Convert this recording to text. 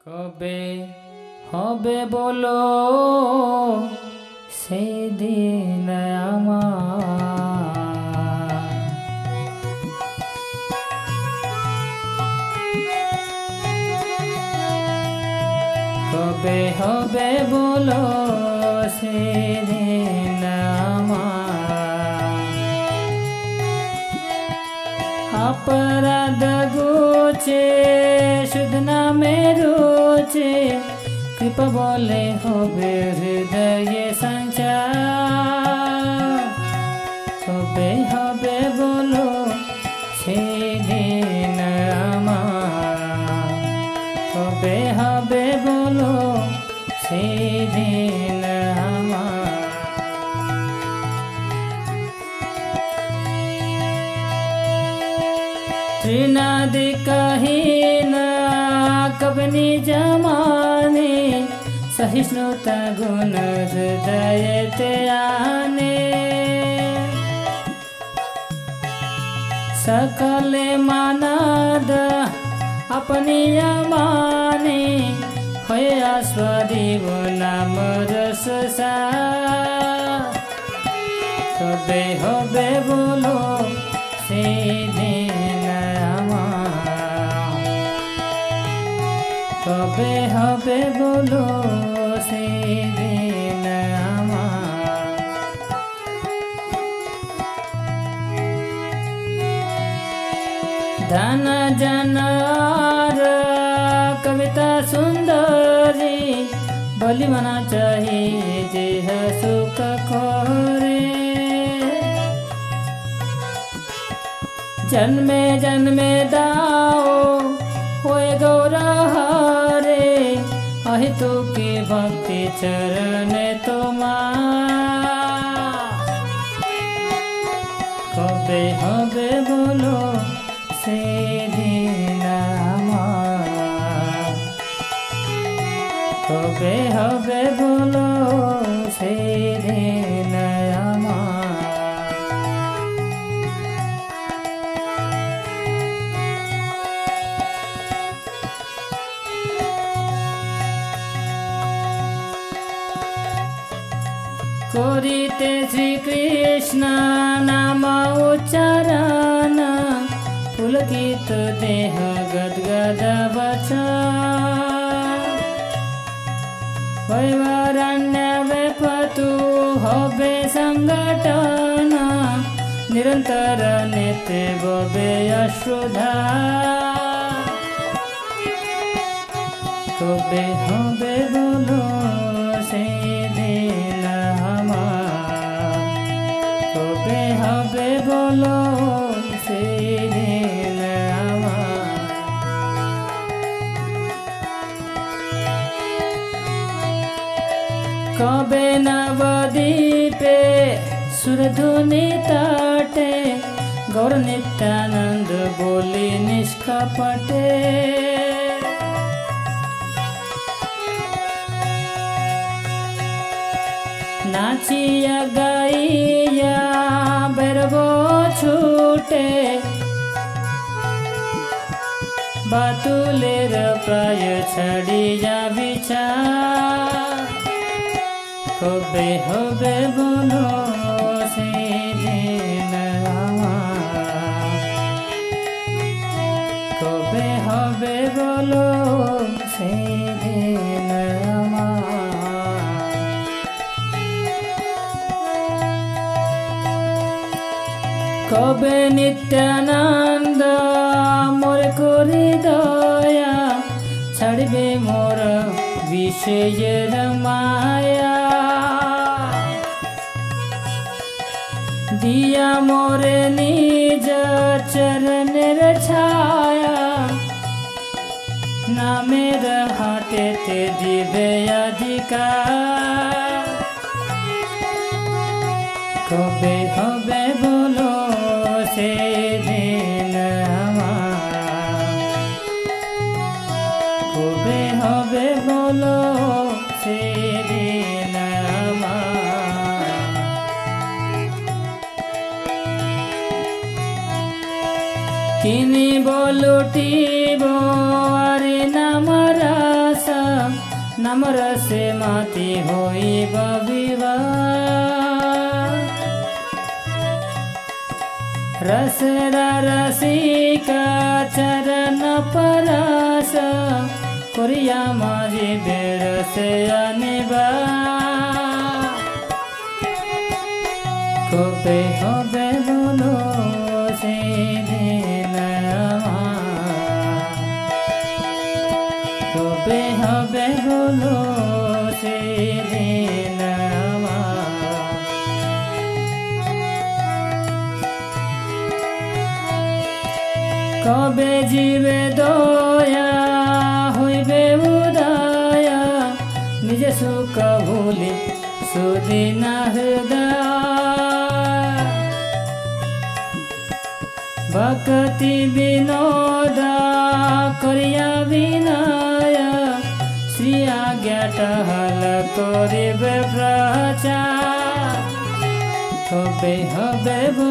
কবে হবে বলো সেদিন আমার, কবে হবে বলো সেদিন আমার, अपराध गुचे शुद्ध नामे रुचे, कृपा बोले होबे हृदय संचार, कबे होबे बोलो सेदिन आमार, कबे होबे बोलो सेदिन आमार। त्रिनादि कहीन कबनी जमाने, सहिष्णुता गुण हृदय ते आने, सकले मानद अपनी माने, होय आस्वादिव नाम रस सार, कबे होबे बोलो सेदिन आमार, कबे होबे बोलो सेदिन आमार। धन जनार कविता सुंदरी, बोली मना चाहिए जेह सुख खोरे, जन्मे जन्मे दाओ होए गौरा हरे, अहितु की भक्ति चरण तुम्हार, कबे होबे बोलो सेदिन आमार, कबे होबे बोलो सेदिन आमार। करिते श्री कृष्ण नाम उच्चारण, पुलकित देह गदगद वचन, वैवारण्य वेपतु होबे संगठन, निरंतर नित्य बोबे अश्रुधार, कबे होबे बोलो सेदिन आमार, कबे होबे बोलो सेदिन आमार। कबे नवदीपे सुरधुनि तटे, गौर नित्यानंद बोली निष्कपटे, नाचिया गाइया बेरबो छूटे, बातुलेर प्राय छड़िया विचार, कबे होबे बोलो सेदिन आमार, कबे होबे बोलो सेदिन आमार। कबे नित्यानंद मोर करि दया, छाड़बे मोर विषयेर माया, दिया मोरे निज चरणेर छाया, नामेर हाटेते दिबे अधिकार, कबे होबे बोलो सेदिन आमार, कबे होबे बोलो सेदिन आमार। किनी बोलुटिब आरे नाम रस, नाम रसे माती होइब विवाह रसरा रसिका चरण परस कोरिया माझी बेर से अनिबा कबे हबे बोलो सेदिन कबे हबे बोलो सेदिन कबे जीवे दया हইবে उदय निज सुख भूली सुदिन हृदय भक्ति विनोद करिया विनय श्री आज्ञा टहल करिबे प्रचार कबे हबे